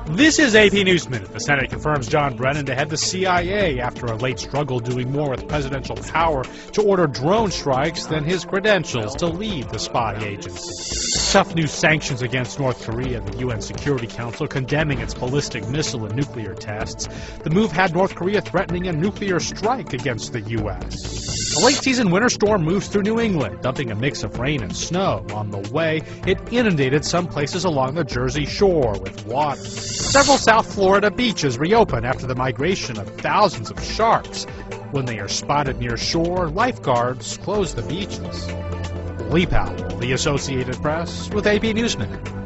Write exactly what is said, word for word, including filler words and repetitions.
This is A P News Minute. The Senate confirms John Brennan to head the C I A after a late struggle doing more with presidential power to order drone strikes than his credentials to lead the spy agency. Tough new sanctions against North Korea, the U N Security Council condemning its ballistic missile and nuclear tests. The move had North Korea threatening a nuclear strike against the U S. A late-season winter storm moves through New England, dumping a mix of rain and snow. On the way, it inundated some places along the Jersey Shore with water. Several South Florida beaches reopen after the migration of thousands of sharks. When they are spotted near shore, lifeguards close the beaches. Lee Powell, The Associated Press, with A P News Minute.